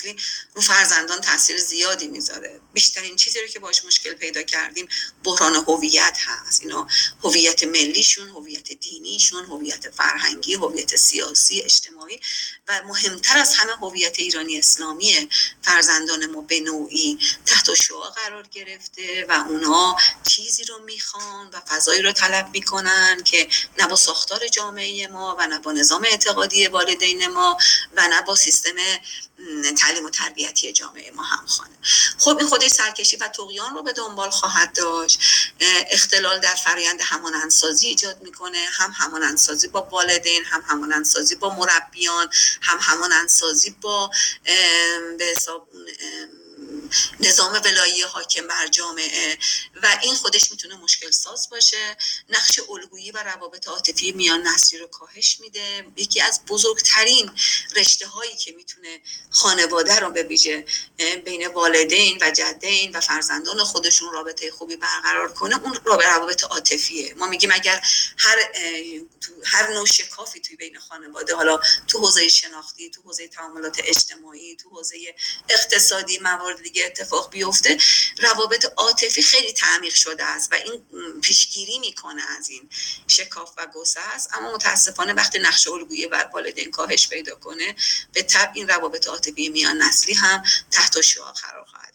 نسلی رو فرزندان تاثیر زیادی میذاره. بیشترین چیزی رو که باهاش مشکل پیدا کردیم بحران هویت هست. اینا هویت ملیشون، هویت دینیشون، هویت فرهنگی، هویت سیاسی، اجتماعی و مهمتر از همه هویت ایرانی اسلامی فرزندان ما به نوعی تحت شعاع قرار گرفته و اونا چیزی رو میخوان و فضایی رو طلب میکنن که نه با ساختار جامعه ما و نه با نظام اعتقادی والدین ما و نه با سیستم تعلیم و تربیتی جامعه ما همخوانه. خب این خودش سرکشی و طغیان رو به دنبال خواهد داشت. اختلال در فرآیند همانندسازی ایجاد میکنه، هم همانندسازی با والدین، هم همانندسازی با مربیان، هم همانندسازی با به حساب نظام ولایی حاکم بر جامعه و این خودش میتونه مشکل ساز باشه. نقش الگویی و روابط عاطفی میان نسلی رو کاهش میده. یکی از بزرگترین رشته هایی که میتونه خانواده رو به ویژه بین والدین و جدین و فرزندان خودشون رابطه خوبی برقرار کنه، اون روابط عاطفیه. ما میگیم اگر هر نوع شکافی توی بین خانواده، حالا تو حوزه شناختی، تو حوزه تعاملات اجتماعی، تو حوزه اقتصادی، موارد دیگه اتفاق بیفته، روابط عاطفی خیلی تعمیق شده است و این پیشگیری میکنه از این شکاف و گسست. اما متاسفانه وقتی نقش الگویی بر والدین کاهش پیدا کنه، به تبع این روابط عاطفی میان نسلی هم تحت شعاع قرار خواهد